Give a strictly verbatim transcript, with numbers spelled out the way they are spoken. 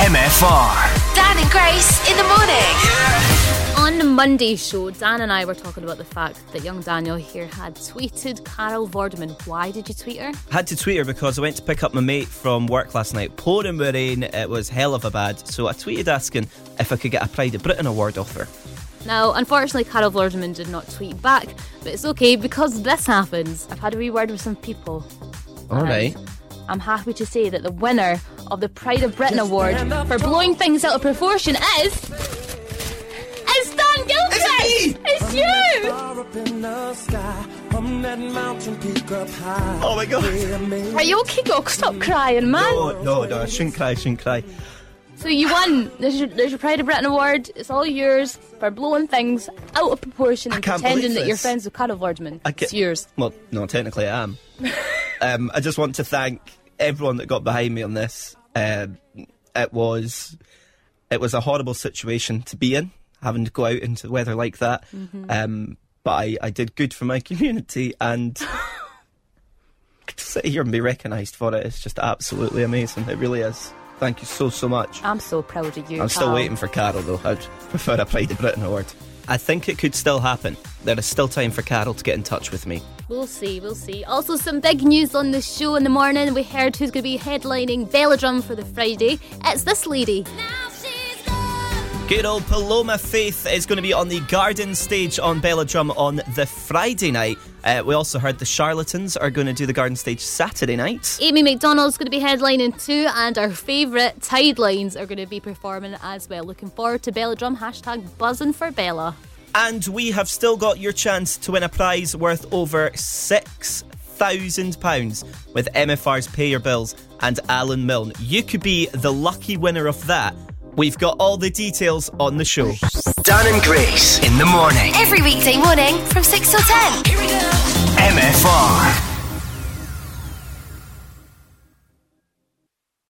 M F R. Dan and Grace in the morning. Yeah. On Monday's show, Dan and I were talking about the fact that young Daniel here had tweeted Carol Vorderman. Why did you tweet her? Had to tweet her because I went to pick up my mate from work last night. Pouring with rain, it was hell of a bad. So I tweeted asking if I could get a Pride of Britain award off her. Now, unfortunately, Carol Vorderman did not tweet back, but it's okay because this happens. I've had a wee word with some people. Alright. I'm happy to say that the winner of the Pride of Britain Award for blowing things out of proportion is... It's Dan Gilchrist! It's you! Oh my god. Are you okay? Go, stop crying, man. No, no, no, I shouldn't cry, I shouldn't cry. So you won. There's your, there's your Pride of Britain Award. It's all yours for blowing things out of proportion and pretending that you're friends with Carol Vorderman. It's yours. Well, no, technically I am. um, I just want to thank everyone that got behind me on this. Um, it was it was a horrible situation to be in, having to go out into the weather like that. Mm-hmm. Um, but I, I did good for my community, and to sit here and be recognised for it is just absolutely amazing. It really is. Thank you so, so much. I'm so proud of you, I'm still pal. waiting for Carol, though. I'd prefer a Pride of Britain award. I think it could still happen. There is still time for Carol to get in touch with me. We'll see, we'll see. Also, some big news on the show in the morning. We heard who's going to be headlining Velodrome for the Friday. It's this lady. Good old Paloma Faith is going to be on the Garden stage on Velodrome on the Friday night. Uh, we also heard the Charlatans are going to do the Garden stage Saturday night. Amy McDonald's going to be headlining too, and our favourite Tidelines are going to be performing as well. Looking forward to Velodrome. Hashtag buzzing for Bella. And we have still got your chance to win a prize worth over six thousand pounds with M F R's Pay Your Bills and Alan Milne. You could be the lucky winner of that. We've got all the details on the show. Dan and Grace in the morning. Every weekday morning from six till ten. Here we go. M F R.